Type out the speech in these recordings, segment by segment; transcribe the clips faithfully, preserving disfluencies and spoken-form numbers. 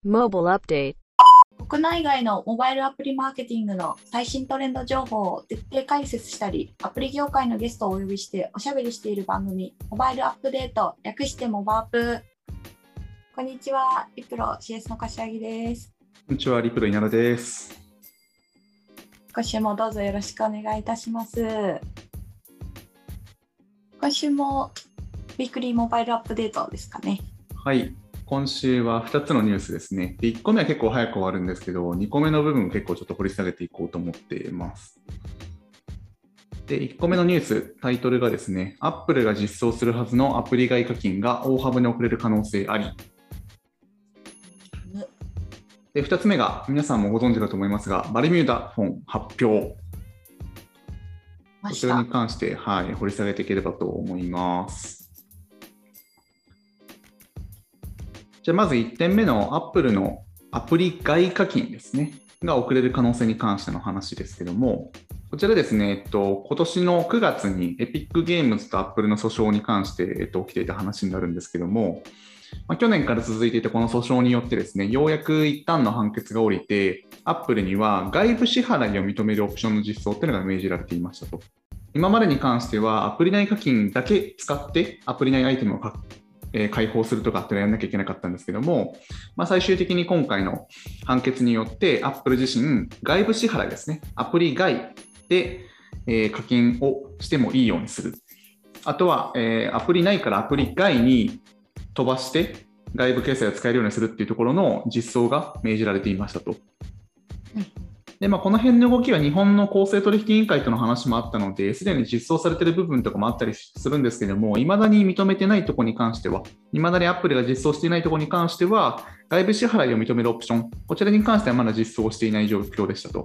Mobile Update。 国内外のモバイルアプリマーケティングの最新トレンド情報を徹底解説したり、アプリ業界のゲストをお呼びしておしゃべりしている番組、モバイルアップデート、略してモバアップ。こんにちは、リプロ シーエス の柏木です。 こんにちは、リプロ稲田です。 今週もどうぞよろしくお願いいたします。今週もウィークリーモバイルアップデートですかね。 はい。今週はふたつのニュースですね。でいっこめは結構早く終わるんですけど、にこめの部分を結構ちょっと掘り下げていこうと思っています。で、いっこめのニュース、タイトルがですね、Apple が実装するはずのアプリ外課金が大幅に遅れる可能性あり。で、ふたつめが、皆さんもご存知かと思いますが、バルミューダフォン発表。こちらに関して、はい、掘り下げていければと思います。じゃあまずいってんめの Apple のアプリ外課金ですね、が遅れる可能性に関しての話ですけども、こちらですね、えっと、今年のくがつに Epic Games と Apple の訴訟に関して、えっと、起きていた話になるんですけども、まあ、去年から続いていたこの訴訟によってですね、ようやく一旦の判決が下りて、Apple には外部支払いを認めるオプションの実装というのが命じられていましたと。今までに関しては、アプリ内課金だけ使ってアプリ内アイテムを買えー、開放するとかっていうのをやらなきゃいけなかったんですけども、まあ、最終的に今回の判決によって Apple 自身外部支払いですね、アプリ外で、えー、課金をしてもいいようにする。あとは、えー、アプリ内からアプリ外に飛ばして外部決済を使えるようにするっていうところの実装が命じられていましたと。でまあ、この辺の動きは日本の公正取引委員会との話もあったので、すでに実装されている部分とかもあったりするんですけども、いまだに認めてないところに関しては、いまだに Apple が実装していないところに関しては、外部支払いを認めるオプション、こちらに関してはまだ実装していない状況でしたと。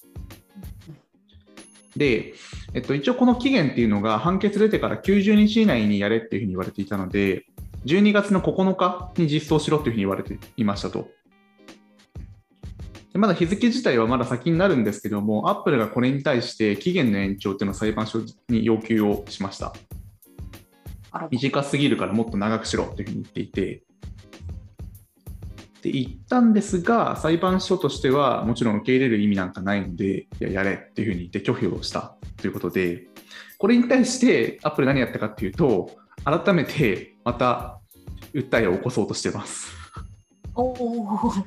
で、えっと、一応この期限っていうのが判決出てからきゅうじゅうにち以内にやれっていうふうに言われていたので、じゅうにがつのここのかに実装しろっていうふうに言われていましたと。まだ日付自体はまだ先になるんですけども、Apple がこれに対して期限の延長というのを裁判所に要求をしました。短すぎるからもっと長くしろというふうに言っていて、で言ったんですが、裁判所としてはもちろん受け入れる意味なんかないので、いや、やれっていうふうに言って拒否をしたということで、これに対して Apple 何やったかっていうと、改めてまた訴えを起こそうとしています。 おー、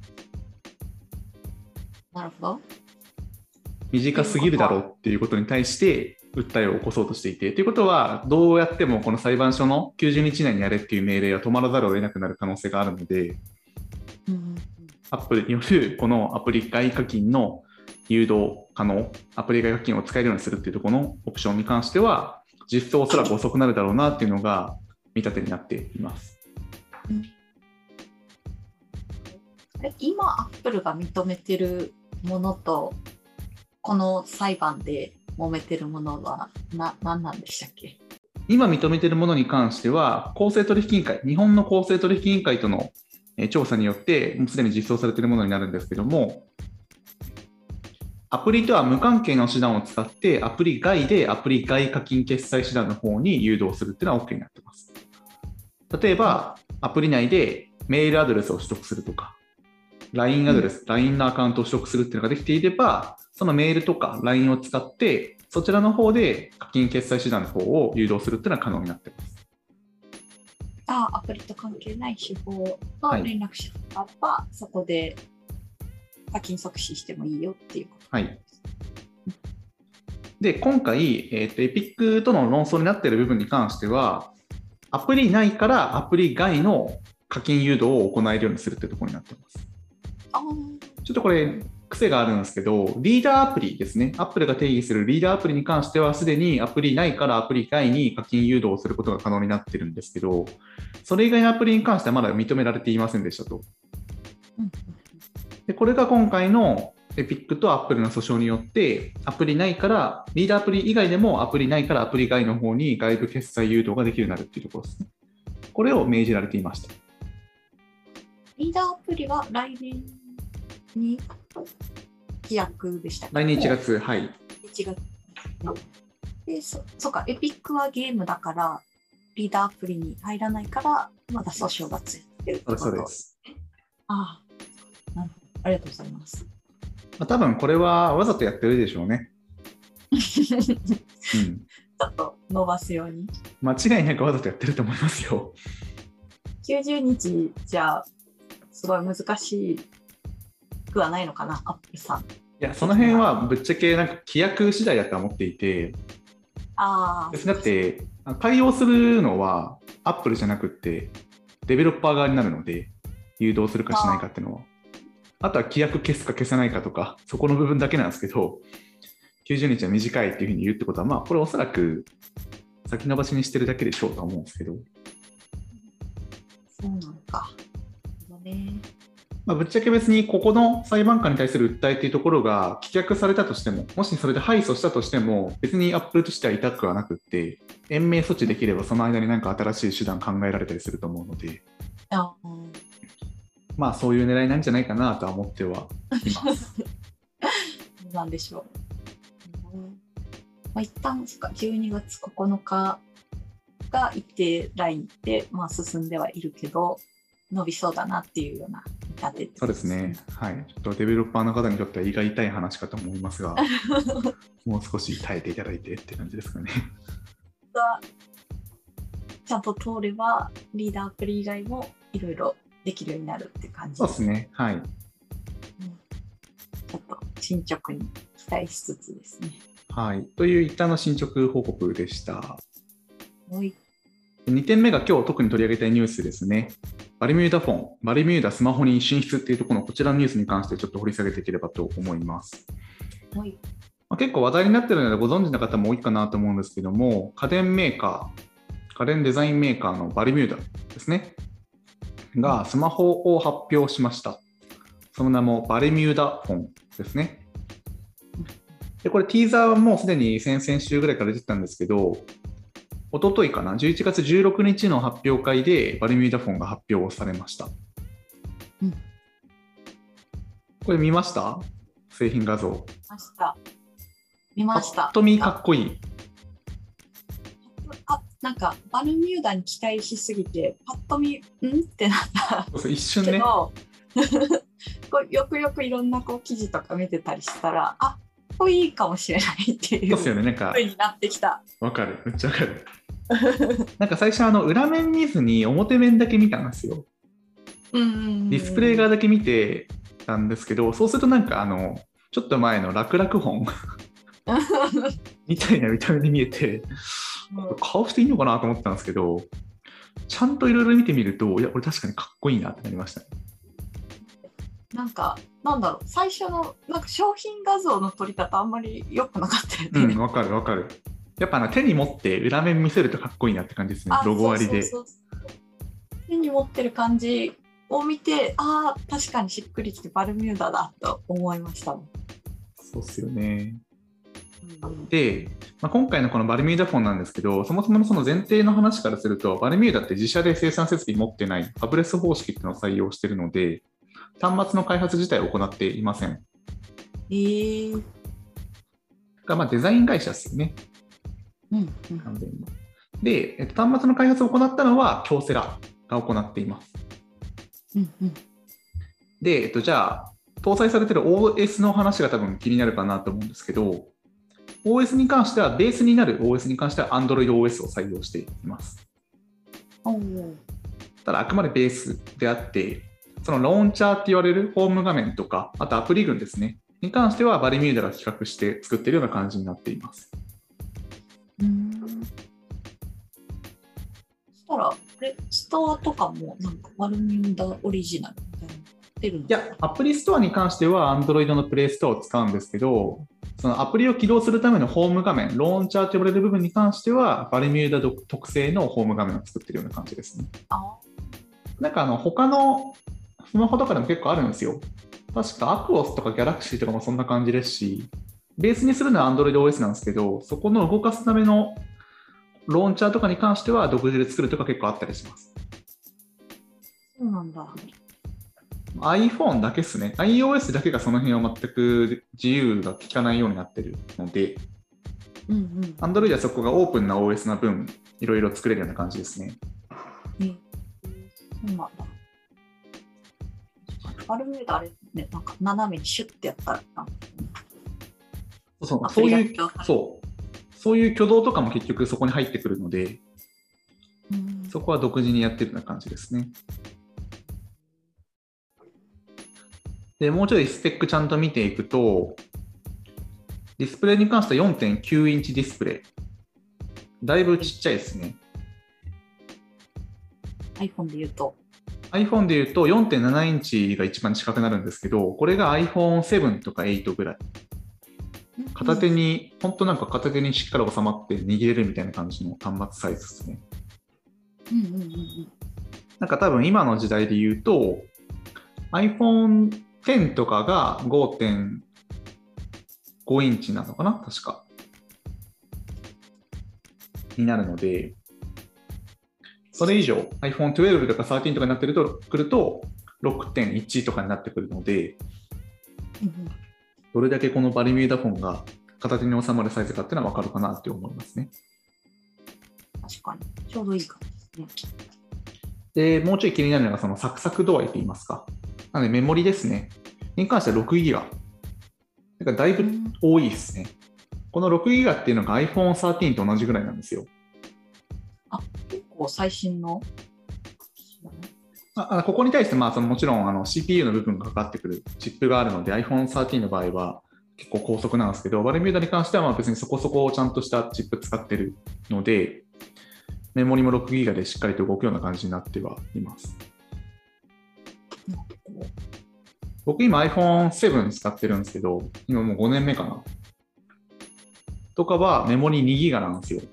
なるほど。 短すぎるだろうっていうことに対して訴えを起こそうとしていて、ということはどうやってもこの裁判所のきゅうじゅうにち以内にやれっていう命令は止まらざるを得なくなる可能性があるので、うん、Apple によるこのアプリ外課金の誘導可能、アプリ外課金を使えるようにするっていうところのオプションに関しては実装おそらく遅くなるだろうなっていうのが見立てになっています。うん、 今 Apple が認めてるものとこの裁判で揉めてるものはな何なんでしたっけ？ 今認めてるものに関しては公正取引委員会、日本の公正取引委員会との調査によってもうすでに実装されているものになるんですけども、アプリとは無関係の手段を使ってアプリ外でアプリ外課金決済手段の方に誘導するっていうのは OK になっています。例えばアプリ内でメールアドレスを取得するとか、ライン アドレス、うん、ライン のアカウントを取得するっていうのができていれば、そのメールとか ライン を使ってそちらの方で課金決済手段の方を誘導するっていうのは可能になっています。 ああ、アプリと関係ない手法の連絡手段があれば、はい、そこで課金即死してもいいよっていうことです。 はい。で、今回、えーと、エピックとの論争になっている部分に関しては、アプリ内からアプリ外の課金誘導を行えるようにするっていうところになっています。 あちょっとこれ癖があるんですけど、リーダーアプリですね。Apple が定義するリーダーアプリに関しては、すでにアプリ内からアプリ外に課金誘導をすることが可能になっているんですけど、それ以外のアプリに関してはまだ認められていませんでしたと。でこれが今回の Epic と Apple の訴訟によって、アプリ内から、リーダーアプリ以外でもアプリ内からアプリ外の方に外部決済誘導ができるようになるっていうところですね。これを命じられていました。 リーダーアプリは来年に規約でしたっけ？ 来年いちがつ、はい。 いちがつで、そ、そうか、エピックはゲームだから、リーダーアプリに入らないから、まだ訴訟がついてるってこと。 そうです。 ああ、なるほど。ありがとうございます。 まあ、多分これはわざとやってるでしょうね。うん、 ちょっと伸ばすように。 間違いなくわざとやってると思いますよ。 きゅうじゅうにちじゃすごい難しくはないのかな、アップルさん。いや、その辺はぶっちゃけなんか規約次第だと思っていて、 あだって対応するのはアップルじゃなくってデベロッパー側になるので、誘導するかしないかっていうのは。あとは規約消すか消さないかとか、そこの部分だけなんですけど、きゅうじゅうにちは短いっていうふうに言うってことは、まあこれおそらく先延ばしにしてるだけでしょうとは思うんですけど。 そうなのか。ね、 まあ、ぶっちゃけ別にここの裁判官に対する訴えっていうところが棄却されたとしても、もしそれで敗訴したとしても、別にアップルとしては痛くはなくって、延命措置できればその間に何か新しい手段考えられたりすると思うので、 あ、うん、 まあそういう狙いなんじゃないかなとは思ってはいます。 なんでしょう。うん、まあ、一旦じゅうにがつここのかが一定ラインで、まあ、進んではいるけど、伸びそうだなっていうような見立て。 そうですね。はい。ちょっとデベロッパーの方にとっては胃が痛い話かと思いますが、もう少し耐えていただいてって感じですかね。 ちゃんと通れば、リーダーアプリ以外もいろいろできるようになるって感じ。 そうですね。はい。うん、 ちょっと進捗に期待しつつですね。 はい。という一旦の進捗報告でした。 はい。 にてんめが今日特に取り上げたいニュースですね。バルミューダフォン、バルミューダスマホに進出っていうところのこちらのニュースに関してちょっと掘り下げていければと思います。 はい。 まあ、結構話題になっているのでご存知の方も多いかなと思うんですけども、家電メーカー、家電デザインメーカーのバルミューダですね、がスマホを発表しました。その名もバルミューダフォンですね。でこれティーザーはもうすでに先々週ぐらいから出てたんですけど、一昨日かな、じゅういちがつじゅうろくにちの発表会でバルミューダフォンが発表されました。うん、これ見ました？製品画像。見ました。見ました。 ぱっと見かっこいい。 あ、なんかバルミューダに期待しすぎて、パッと見、んってなった。 そうそう、一瞬ね。 こうよくよくいろんなこう記事とか見てたりしたら、あ、これいいかもしれないっていう風になってきた。 わかる、めっちゃわかる。なんか最初あの裏面見ずに表面だけ見たんですよ。 うんうんうん、 ディスプレイ側だけ見てたんですけど、そうするとなんかあのちょっと前の楽々本みたいな見た目に見えて、うん、買う人いいのかなと思ったんですけど、ちゃんといろいろ見てみると、いやこれ確かにかっこいいなってなりましたね。 なんかなんだろう、最初のなんか商品画像の撮り方あんまり良くなかったよね。 うん、わかるわかる。やっぱあの手に持って裏面見せるとかっこいいなって感じですね。ロゴ割りで。そうそうそう、手に持ってる感じを見て、ああ確かにしっくりきてバルミューダだと思いました。そうっすよね。うん、で、まあ、今回のこのバルミューダフォンなんですけど、そもそものその前提の話からすると、バルミューダって自社で生産設備持ってないファブレス方式っていうのを採用しているので、端末の開発自体を行っていません。 えー、 がまあデザイン会社ですよね。 うんうん、 完全に。で、えっと、端末の開発を行ったのは京セラが行っています。 うんうん、 で、えっと、じゃあ搭載されている オーエス の話が多分気になるかなと思うんですけど、オーエス に関してはベースになる オーエス に関しては Android オーエス を採用しています。ただあくまでベースであって、そのローンチャーって言われるホーム画面とか、あとアプリ群ですねに関してはバルミューダが企画して作っているような感じになっています。 うん、そしたらストアとかもなんかバルミューダオリジナルみたいなの出るの？ いや、アプリストアに関しては Android のプレイストアを使うんですけど、そのアプリを起動するためのホーム画面、ローンチャーと呼ばれる部分に関してはバルミューダ特製のホーム画面を作っているような感じですね。 あ、 なんかあの他のスマホとかでも結構あるんですよ。確かアクオスとかギャラクシーとかもそんな感じですし、ベースにするのは Android オーエス なんですけど、そこの動かすためのローンチャーとかに関しては独自で作るとか結構あったりします。 そうなんだ。 iPhone だけですね。iOS だけがその辺は全く自由が効かないようになってるので、 うんうん、 Android はそこがオープンな オーエス な分、いろいろ作れるような感じですね。 え、そうなんだ。 バルミューダあれね、なんか斜めにシュッてやったらな、 そうアプそういうリが強化そうそういう挙動とかも結局そこに入ってくるので、 うんそこは独自にやってるような感じですね。でもうちょいスペックちゃんと見ていくと、ディスプレイに関しては よんてんきゅう インチディスプレイ。だいぶちっちゃいですね。 iPhone で言うと。 iPhone で言うと よんてんなな インチが一番近くなるんですけど、これが アイフォンセブン とかエイトぐらい。片手に、本当なんか片手にしっかり収まって握れるみたいな感じの端末サイズですね。 うんうんうんうん。 なんか多分今の時代で言うと アイフォンテン とかが ごてんご インチなのかな確かになるので、それ以上 アイフォントゥエルブ とかサーティーンとかになってるとくると ろくてんいち とかになってくるので、 うんうん、 どれだけこのバルミューダフォンが片手に収まるサイズかっていうのは分かるかなって思いますね。 確かにちょうどいい感じですね。 で、もうちょい気になるのがそのサクサク度合いといいますか。なのでメモリですね。に関してはろくギガ。だからだいぶ多いですね。このろくギガっていうのが アイフォンサーティーン と同じぐらいなんですよ。 あ、結構最新の。 あここに対してまあそのもちろんあの シーピーユー の部分がかかってくるチップがあるので アイフォンサーティーン の場合は結構高速なんですけど、バルミューダに関してはまあ別にそこそこちゃんとしたチップ使ってるので、メモリもろくギガでしっかりと動くような感じになってはいます。僕今 アイフォンセブン 使ってるんですけど、今もうごねんめかな。とかはメモリにギガなんですよ。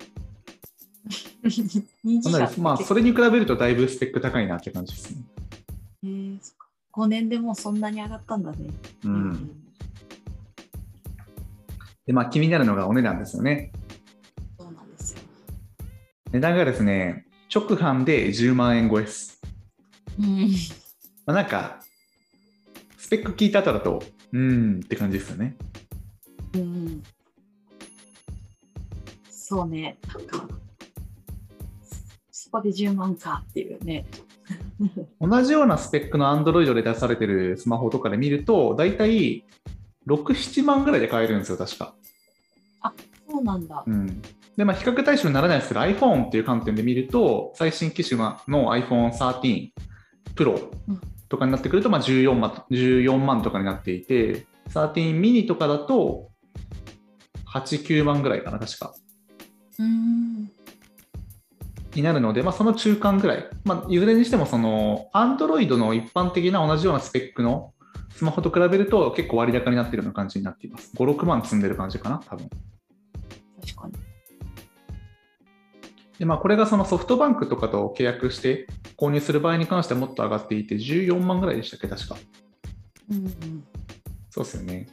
にギガまあそれに比べるとだいぶスペック高いなって感じですね。 えー、ごねんでもうそんなに上がったんだね。 うん。でまあ気になるのがお値段ですよね。 そうなんですよ。 値段がですね、直販でじゅうまんえん超えです。 うん。 まあ、なんかスペック聞いた後だとうーんって感じですよね。 うん。そうね、なんかそこでじゅうまんかっていうね。 同じようなスペックの Android で出されてるスマホとかで見るとだいたいろく、ななまんぐらいで買えるんですよ確か。 あ、そうなんだ。 うん。でまあ比較対象にならないですけど iPhone っていう観点で見ると最新機種の アイフォンサーティーン Pro とかになってくるとまあじゅうよんまん、じゅうよんまんとかになっていて、サーティーン ミニとかだとはち、きゅうまんぐらいかな確か。 うーん。 になるので、まあ、その中間ぐらい、まあ、いずれにしてもその Android の一般的な同じようなスペックのスマホと比べると結構割高になっているような感じになっています。ご、ろくまん積んでる感じかな多分。 確かに。 で、まあ、これがそのソフトバンクとかと契約して購入する場合に関してはもっと上がっていてじゅうよんまんぐらいでしたっけ確か。 うんうん。 そうですよね。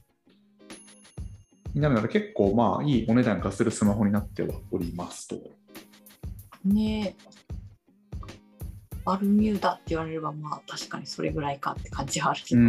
になるので結構まあいいお値段がするスマホになってはおりますと。 ねえ。バルミューダって言われればまあ確かにそれぐらいかって感じはあるけど。 うんうん。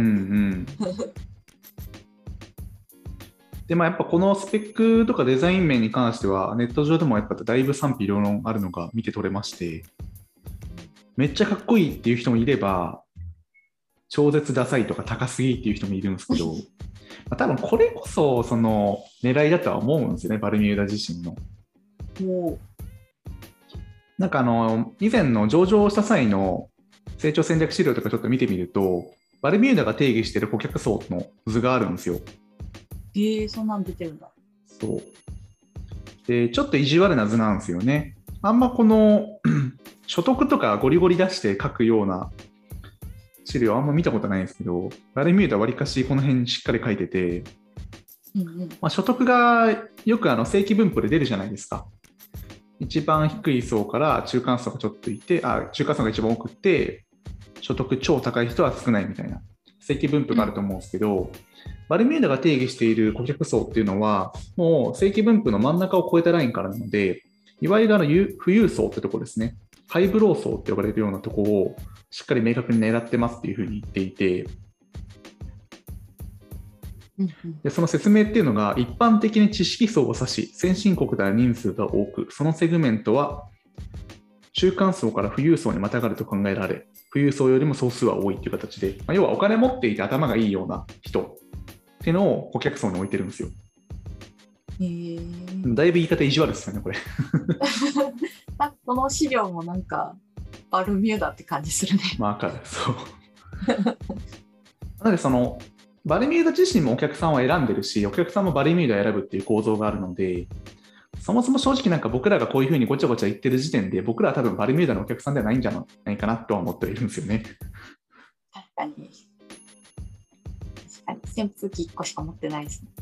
でまあ、やっぱこのスペックとかデザイン面に関してはネット上でもやっぱだいぶ賛否両論あるのが見て取れまして、めっちゃかっこいいっていう人もいれば超絶ダサいとか高すぎっていう人もいるんですけどまあ多分これこそその狙いだとは思うんですよね、バルミューダ自身の。 もうなんかあの以前の上場した際の成長戦略資料とかちょっと見てみるとバルミューダが定義している顧客層の図があるんですよ。 えー、そんなん出てるんだ。 そうでちょっと意地悪な図なんですよね。あんまこの所得とかゴリゴリ出して書くような資料あんま見たことないんですけど、バルミューダはわりかしこの辺しっかり書いてて、 うんうんまあ、所得がよくあの正規分布で出るじゃないですか。一番低い層から中間層がちょっといて、あ、中間層が一番多くて所得超高い人は少ないみたいな正規分布があると思うんですけど、うん、バルミューダが定義している顧客層っていうのはもう正規分布の真ん中を超えたラインからなので、いわゆるあの富裕層ってとこですね、ハイブロー層って呼ばれるようなところをしっかり明確に狙ってますっていうふうに言っていて、でその説明っていうのが一般的に知識層を指し先進国では人数が多く、そのセグメントは中間層から富裕層にまたがると考えられ、 富裕層よりも総数は多いっていう形で、まあ、要はお金持っていて頭がいいような人っていうのを顧客層に置いてるんですよ。 へーだいぶ言い方意地悪ですよね、これ。 なんかこの資料もなんかバルミューダって感じするね。 まあ、わかる。そう。なので、その、バルミューダ自身もお客さんを選んでるし、お客さんもバルミューダを選ぶっていう構造があるので、そもそも正直なんか僕らがこういうふうにごちゃごちゃ言ってる時点で、僕らは多分バルミューダのお客さんではないんじゃないかなとは思っているんですよね。 確かに。確かに。扇風機いっこしか持ってないですね。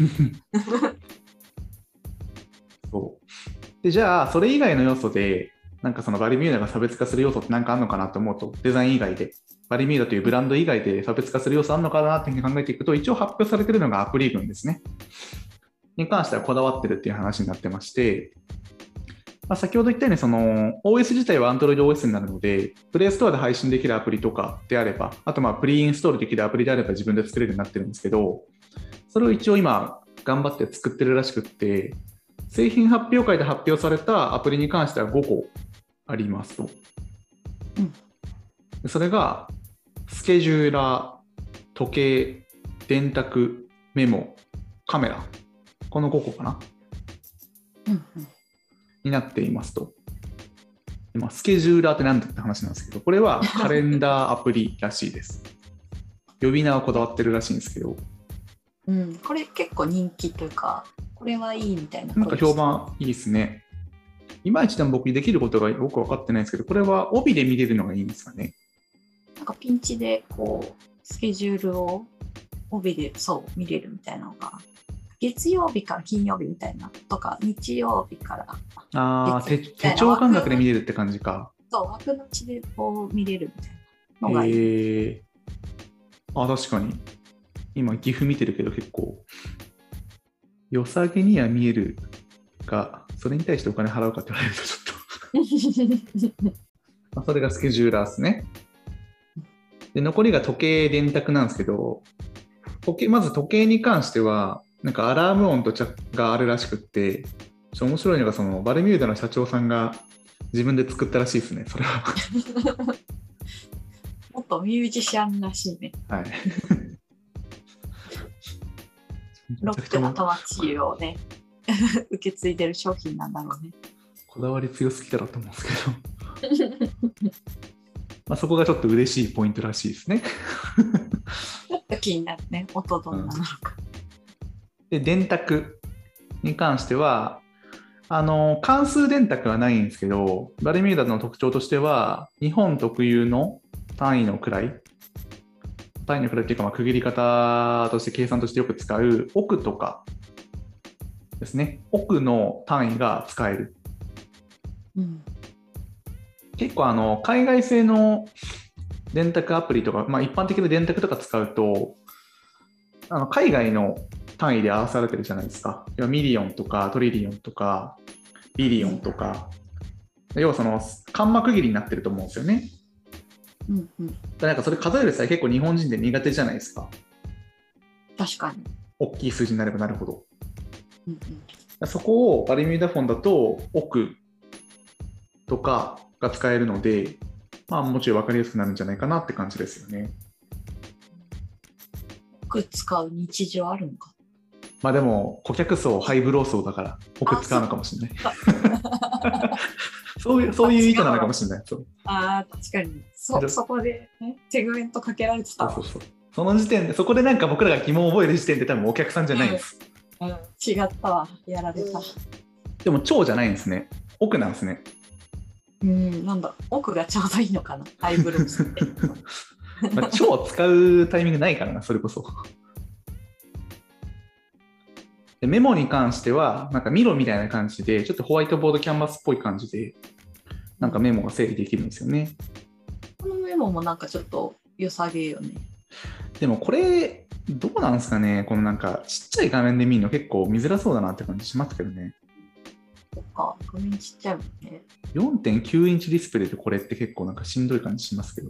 そうでじゃあ、それ以外の要素で、なんかそのバルミューダが差別化する要素って何かあるのかなと思うと、デザイン以外で、バルミューダというブランド以外で差別化する要素あるのかなっていうふうに考えていくと、一応発表されているのがアプリ群ですね。に関してはこだわってるっていう話になってまして、まあ、先ほど言ったようにその オーエス 自体は Android オーエス になるので、Play Store で配信できるアプリとかであれば、あとまあプリインストールできるアプリであれば自分で作れるようになってるんですけど、それを一応今頑張って作ってるらしくって、製品発表会で発表されたアプリに関してはごこありますと。うん、それがスケジューラー、時計、電卓、メモ、カメラ、このごこかな、 うんうん、 になっていますと。今スケジューラーって何だって話なんですけど、これはカレンダーアプリらしいです。呼び名はこだわってるらしいんですけど、 うん、これ結構人気というか、これはいいみたいな。 なんか評判いいですね。いまいちでも僕できることがよく分かってないんですけど、これは帯で見れるのがいいんですかね。 なんかピンチでこうスケジュールを帯でそう見れるみたいなのが、月曜日から金曜日みたいなとか、日曜日からああ、手帳感覚で見れるって感じか。 そう、枠のちでこう見れるみたいなのがいい。 へー、あ、確かに。今、岐阜見てるけど結構、良さげには見えるが、それに対してお金払うかって言われるとちょっとまあそれがスケジューラーですね。で、残りが時計、電卓なんですけど、時計まず時計に関しては、なんかアラーム音とがあるらしくって、ちょ面白いのが、そのバルミューダの社長さんが自分で作ったらしいですね、それは。 もっとミュージシャンらしいね。 はい。 ロックな魂をね、受け継いでる商品なんだろうね。 こだわり強すぎたらと思うんですけど。まあそこがちょっと嬉しいポイントらしいですね。 ちょっと気になるね、音どんなのか。 うん、で、電卓に関しては、あの関数電卓はないんですけど、バルミューダの特徴としては、日本特有の単位の位、単位の位っていうか、まあ区切り方として計算としてよく使う億とかですね、億の単位が使える。 うん、 結構あの海外製の電卓アプリとか、まあ、一般的な電卓とか使うと、あの海外の単位で合わされてるじゃないですか。要はミリオンとかトリリオンとかビリオンとか、うん、要はそのカンマ区切りになってると思うんですよね。 うんうん、 なんかそれ数える際結構日本人で苦手じゃないですか。 確かに。 大きい数字になればなるほど。 うんうん、 そこをバルミューダフォンだと億とかが使えるので、まあもちろん分かりやすくなるんじゃないかなって感じですよね。 億使う日常あるのか。 まあでも顧客層ハイブロー層だから億使うのかもしれない。そういうそういう意図なのかもしれない。そうああ、確かに。そそこで、ね、セグメントかけられてた。 そうそうそう。その時点でそこでなんか僕らが疑問を覚える時点で多分お客さんじゃないです。 うんうん、違ったわ、やられた。 でも超じゃないんですね。億なんですね。 うん、なんだ、奥がちょうどいいのかな、ハイブロースって。 まあ超使うタイミングないからな、それこそ。でメモに関しては、なんかミロみたいな感じで、ちょっとホワイトボードキャンバスっぽい感じで、なんかメモが整理できるんですよね。 このメモもなんかちょっと良さげよね。でもこれ、どうなんですかね、このなんかちっちゃい画面で見るの結構見づらそうだなって感じしますけどね。 そっか、画面ちっちゃいもんね。 よんてんきゅうインチディスプレイでこれって結構なんかしんどい感じしますけど。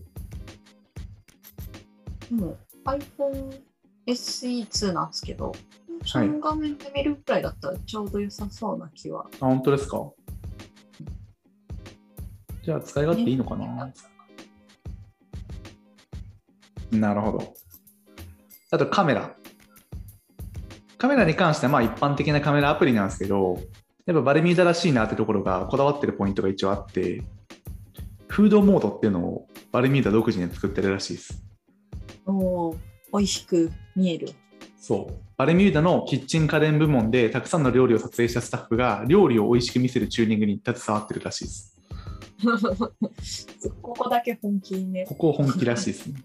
でも iPhone エスイーツー なんですけど、その画面で見るくらいだったらちょうど良さそうな気は。 あ、本当ですか。じゃあ使い勝手いいのかな。 なるほど。あとカメラ。カメラに関してはまあ一般的なカメラアプリなんですけど、やっぱバルミューダらしいなってところがこだわってるポイントが一応あって、フードモードっていうのをバルミューダ独自に作ってるらしいです。 おー、美味しく見える。 そう。バルミューダのキッチン家電部門でたくさんの料理を撮影したスタッフが料理を美味しく見せるチューニングに携わってるらしいです。 ここだけ本気ね。 ここ本気らしいですね。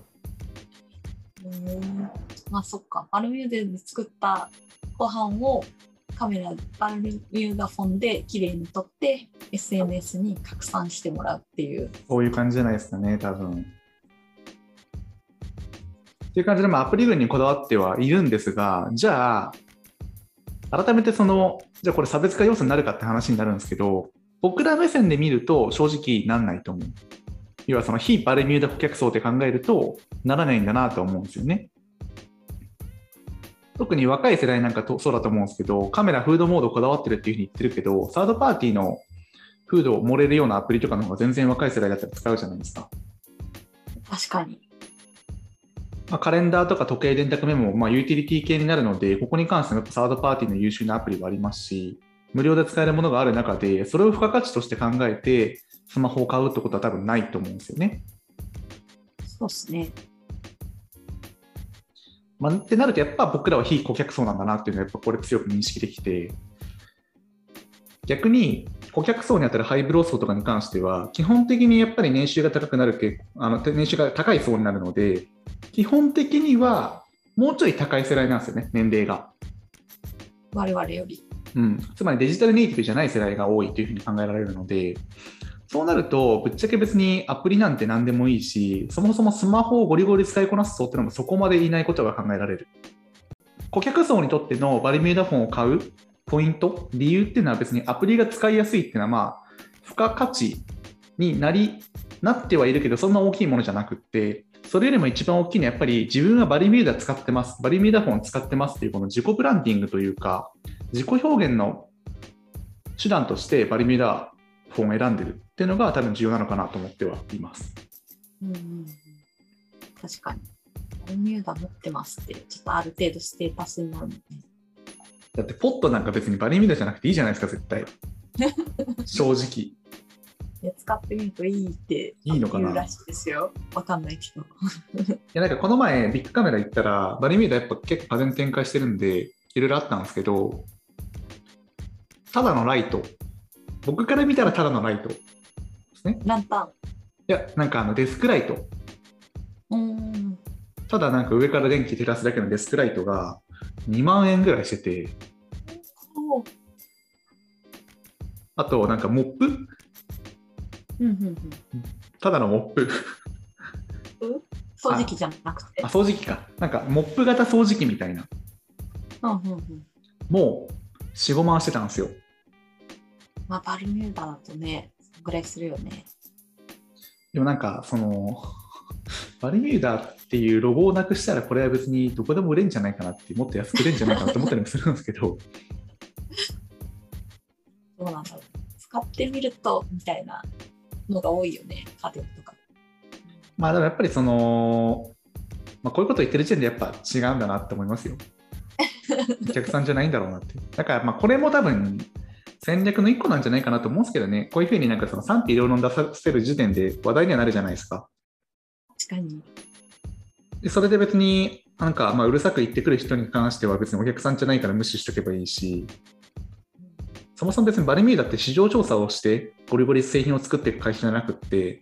うん、まあそっか。バルミューダで作ったご飯をカメラ、バルミューダフォンで綺麗に撮って エスエヌエス に拡散してもらうっていう。 そういう感じじゃないですかね、多分。っていう感じで、まあ、アプリ群にこだわってはいるんですが、じゃあ、改めてその、じゃあこれ差別化要素になるかって話になるんですけど、僕ら目線で見ると正直なんないと思う。要はその非バルミューダ顧客層って考えると、ならないんだなと思うんですよね。特に若い世代なんかとそうだと思うんですけど、カメラ、フードモードこだわってるっていうふうに言ってるけど、サードパーティーのフードを盛れるようなアプリとかの方が全然若い世代だったら使うじゃないですか。 確かに。 まあ、カレンダーとか時計電卓メモもまあユーティリティ系になるので、ここに関してもやっぱサードパーティーの優秀なアプリがありますし、無料で使えるものがある中で、それを付加価値として考えて、スマホを買うってことは多分ないと思うんですよね。 そうですね。 まあ、ってなると、やっぱ僕らは非顧客層なんだなっていうのは、やっぱこれ強く認識できて、逆に顧客層にあたるハイブロー層とかに関しては、基本的にやっぱり年収が高くなるけ、あの年収が高い層になるので、基本的にはもうちょい高い世代なんですよね、年齢が。 我々より。 うん、つまりデジタルネイティブじゃない世代が多いというふうに考えられるので、そうなると、ぶっちゃけ別にアプリなんて何でもいいし、そもそもスマホをゴリゴリ使いこなす層っていうのもそこまでいないことが考えられる。顧客層にとってのバルミューダフォンを買うポイント、理由っていうのは別にアプリが使いやすいっていうのはまあ、付加価値になり、なってはいるけど、そんな大きいものじゃなくって、それよりも一番大きいのはやっぱり自分はバルミューダ使ってます、バルミューダフォン使ってますっていうこの自己ブランディングというか、自己表現の手段としてバルミューダフォンを選んでるっていうのが多分重要なのかなと思ってはいます。 うんうんうん、確かに。バルミューダ持ってますって、ちょっとある程度ステータスになるもんね。 だってポットなんか別にバルミューダじゃなくていいじゃないですか、絶対。正直。 いや、使ってみるといいっていいのかな言うらしいですよ。わかんないけど。 いやなんかこの前ビッグカメラ行ったらバルミューダやっぱ結構家電展開してるんでいろいろあったんですけど、ただのライト、僕から見たらただのライトですね。 ランタン。 いやなんかあのデスクライト、 うーん。 ただなんか上から電気照らすだけのデスクライトがにまんえんぐらいしてて、あとなんかモップ、 うんうんうん、 ただのモップ掃除機じゃなくて。 あ、掃除機か。なんかモップ型掃除機みたいな。 うんうんうん、 もうよん、ごまんしてたんですよ。 まあバルミューダだとね、そのぐらいするよね。 でもなんかそのバルミューダっていうロゴをなくしたらこれは別にどこでも売れるんじゃないかなって、もっと安く売れるんじゃないかなって思ったりもするんですけどどうなんだろう。使ってみるとみたいなのが多いよね、家電とか。 まあでもやっぱりその、まあ、こういうことを言ってる時点でやっぱ違うんだなって思いますよ。お客さんじゃないんだろうなって。だからまあこれも多分戦略の一個なんじゃないかなと思うんですけどね。こういうふうになんかその賛否両論出させる時点で話題にはなるじゃないですか。 確かに。 でそれで別になんかまあうるさく言ってくる人に関しては別にお客さんじゃないから無視しとけばいいし、そもそも別にバルミューダって市場調査をしてゴリゴリ製品を作っていく会社じゃなくって、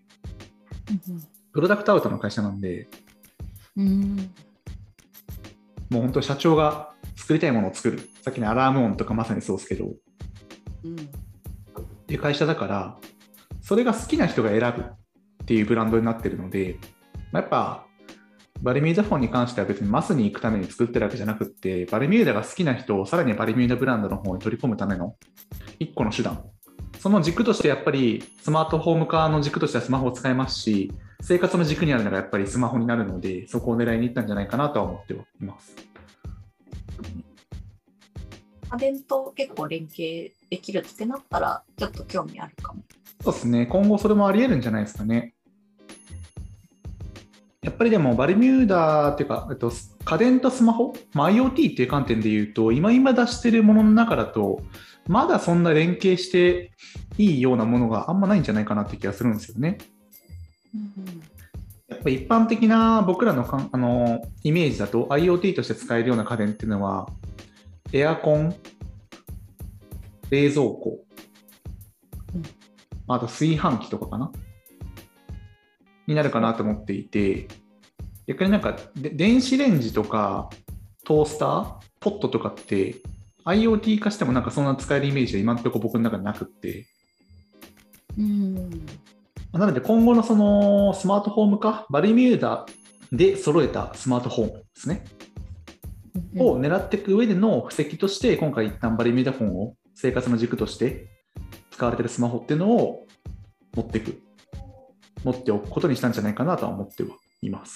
うんうん、 プロダクトアウトの会社なんで、 うーん、 もう本当社長が作りたいものを作る。さっきのアラーム音とかまさにそうですけど、 うん、 っていう会社だから、それが好きな人が選ぶっていうブランドになってるので、まあ、やっぱバルミューダフォンに関しては別にマスに行くために作ってるわけじゃなくって、バルミューダが好きな人をさらにバルミューダブランドの方に取り込むための一個の手段。その軸としてやっぱりスマートフォーム化の軸としてはスマホを使えますし、生活の軸にあるのがやっぱりスマホになるので、そこを狙いに行ったんじゃないかなとは思っています。 家電と結構連携できるってなったらちょっと興味あるかも。 そうですね。今後それもあり得るんじゃないですかね。 やっぱりでもバルミューダっていうか、えっと、家電とスマホ、まあ、IoT っていう観点で言うと、今今出してるものの中だと、まだそんな連携していいようなものがあんまないんじゃないかなって気がするんですよね。 うんやっぱ一般的な僕らのかんあのイメージだと IoT として使えるような家電っていうのは、エアコン、冷蔵庫、 うんあと炊飯器とかかなになるかなと思っていて、逆になんかで電子レンジとかトースター、ポットとかって IoT 化してもなんかそんな使えるイメージが今のところ僕の中でなくって、 うんなので今後のそのスマートフォーム化、バルミューダで揃えたスマートフォームですね、 うんを狙っていく上での布石として、今回一旦バルミューダフォンを生活の軸として使われているスマホっていうのを持っていく、持っておくことにしたんじゃないかなとは思ってはいます。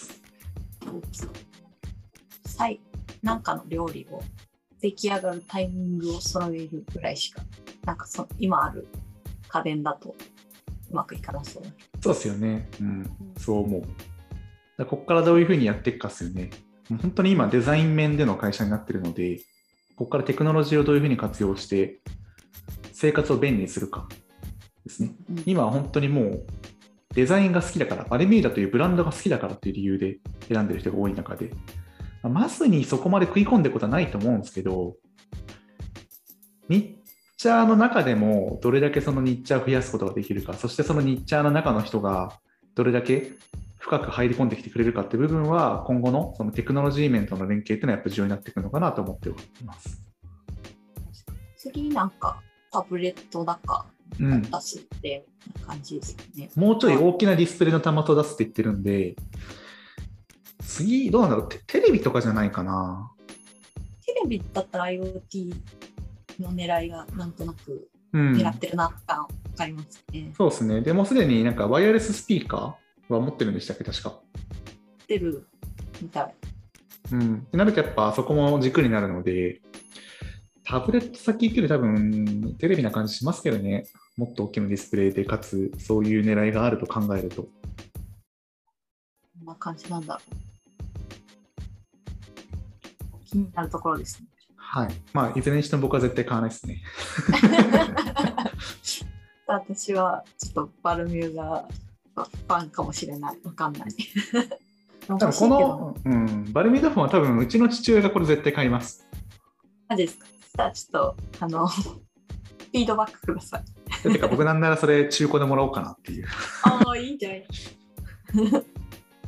最なんかの料理を出来上がるタイミングを揃えるぐらいしか、なんかそ今ある家電だとうまくいかなそうだ。 そうですよね、うん、そう思う。だからここからどういうふうにやっていくかですよね。もう本当に今デザイン面での会社になっているので、ここからテクノロジーをどういうふうに活用して生活を便利にするかですね。 うん今は本当にもうデザインが好きだから、バルミューダというブランドが好きだからという理由で選んでいる人が多い中で、まずにそこまで食い込んでいくことはないと思うんですけど、ニッチャーの中でもどれだけそのニッチャーを増やすことができるか、そしてそのニッチャーの中の人がどれだけ深く入り込んできてくれるかっていう部分は、今後のそのテクノロジー面との連携っていうのはやっぱ重要になってくるのかなと思っています。 次なんかタブレットだかうん、 出すって感じですよね。 もうちょい大きなディスプレイの端末を出すって言ってるんで、次どうなんだろう、テテレビとかじゃないかな。 テレビだったら IoT の狙いがなんとなくうん、 狙ってるなってわかりますね。 そうですね。でもすでになんかワイヤレススピーカーは持ってるんでしたっけ、確か。 出るみたい。 うん。ってなるとやっぱそこも軸になるので、タブレット先行ける多分テレビな感じしますけどね。もっと大きなディスプレイで、かつそういう狙いがあると考えると。 こんな感じなんだろう。気になるところですね。 はい。まあ、いずれにしても僕は絶対買わないですね。 私はちょっとバルミューダファンかもしれない。わかんない。 多分この、うん、バルミューダフォンは多分うちの父親がこれ絶対買います。 マジですか。じゃあちょっとあのフィードバックください。 てか僕なんならそれ中古でもらおうかなっていう。 ああ、いいんじゃない。ちょっ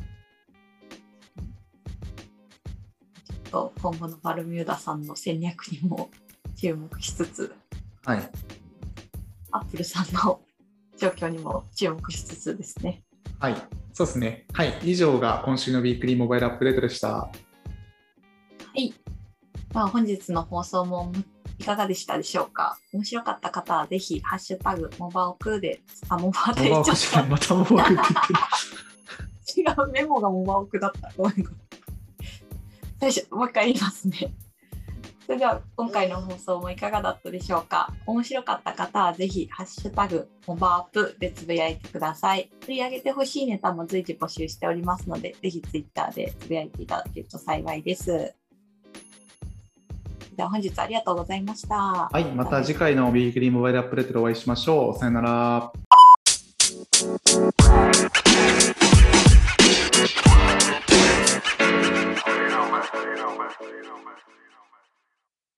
と今後のバルミューダさんの戦略にも注目しつつ、 はい。 アップルさんの状況にも注目しつつですね。 はい。そうですね。はい。以上が今週のウィークリーモバイルアップデートでした。 はい。まあ、本日の放送もいかがでしたでしょうか。面白かった方はぜひハッシュタグモバオクで、あ、モバオクで言っちゃった。 またモバオクって言ってる。違う、メモがモバオクだった。ごめんごめん。最初、もう一回言いますね。それでは今回の放送もいかがだったでしょうか。面白かった方はぜひハッシュタグモバアップでつぶやいてください。取り上げてほしいネタも随時募集しておりますので、ぜひツイッターでつぶやいていただけると幸いです。では本日ありがとうございました。 はい、また次回のウィークリーモバイルアップデートでお会いしましょう。さよなら。You know, man. You know, man. You know, man.